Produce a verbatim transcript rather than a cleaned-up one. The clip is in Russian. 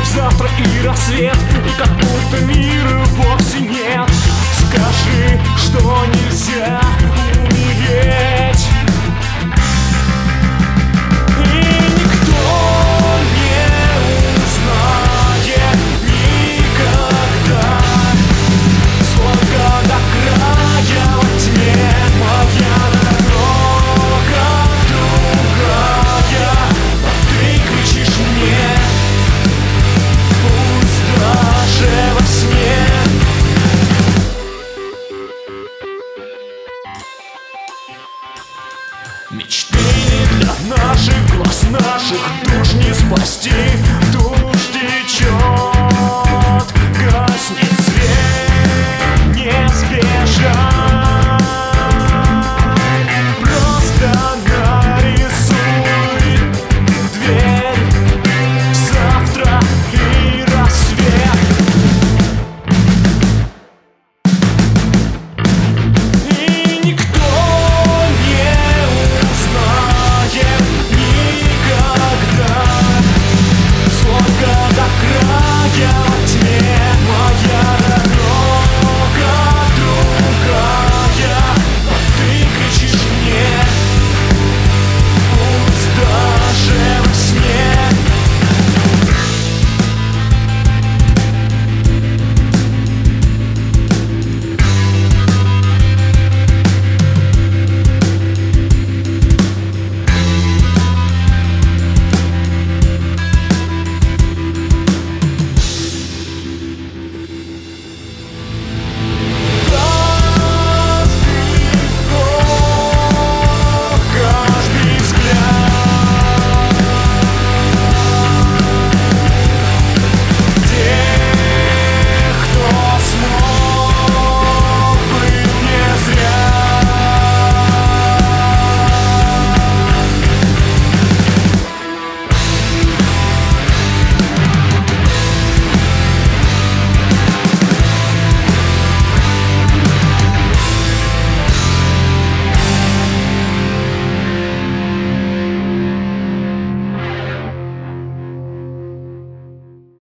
завтра и рассвет, и как будто мира вовсе нет. Скажи, что нельзя умереть, и никто не узнает никогда. Сколько до края во тьме моя дорога другая, а ты кричишь мне, пусть даже во сне. Мечты не для наших глаз, наших душ не спасти.